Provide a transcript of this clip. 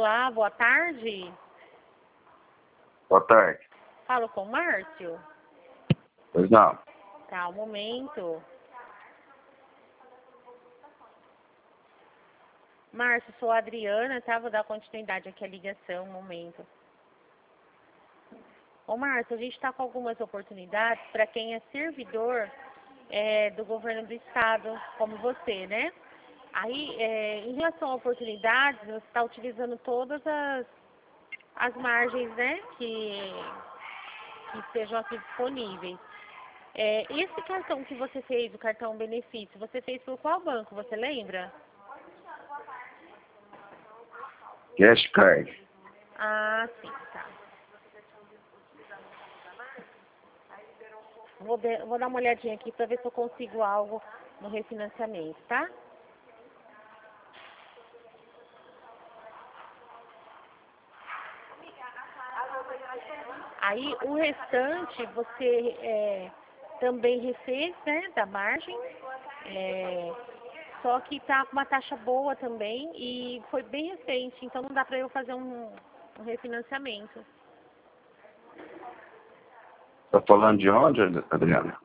Olá, boa tarde. Boa tarde. Falo com o Márcio? Pois não. Tá, um momento. Márcio, sou a Adriana, tá? Vou dar continuidade aqui à ligação, um momento. Ô Márcio, a gente está com algumas oportunidades para quem é servidor do governo do estado, como você, né? Aí, em relação a oportunidades, você está utilizando todas as margens, né, que estejam aqui disponíveis. Esse cartão que você fez, o cartão benefício, você fez por qual banco, você lembra? Cash Card. Ah, sim, tá. Vou dar uma olhadinha aqui para ver se eu consigo algo no refinanciamento, tá? Aí, o restante, você também refez, né, da margem, só que tá com uma taxa boa também e foi bem recente, então não dá para eu fazer um refinanciamento. Tá falando de onde, Adriana?